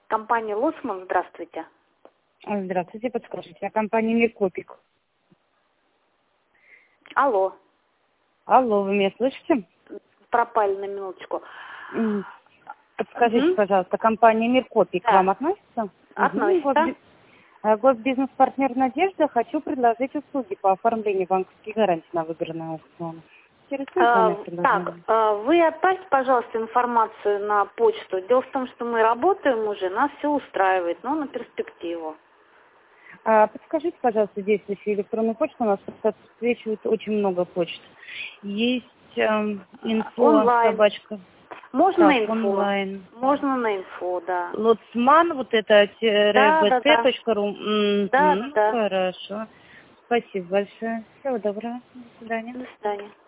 Компания Лоцман, здравствуйте. Здравствуйте, подскажите, а компания Миркопик. Алло. Алло, вы меня слышите? Пропали на минуточку. Подскажите, пожалуйста, компания Миркопик к вам относится? Относится. Госбизнес-партнер «Надежда». Хочу предложить услуги по оформлению банковских гарантий на выбранные аукционы. Вы отправьте, пожалуйста, информацию на почту. Дело в том, что мы работаем уже, нас все устраивает, но на перспективу. Подскажите, пожалуйста, действующую электронную почту. У нас отсвечивает очень много почт. Есть инфо, онлайн. собачка. Можно на инфо. Онлайн. Можно на инфо, да. Лоцман, вот это _bc.ru. Да. Хорошо. Спасибо большое. Всего доброго. До свидания. До свидания.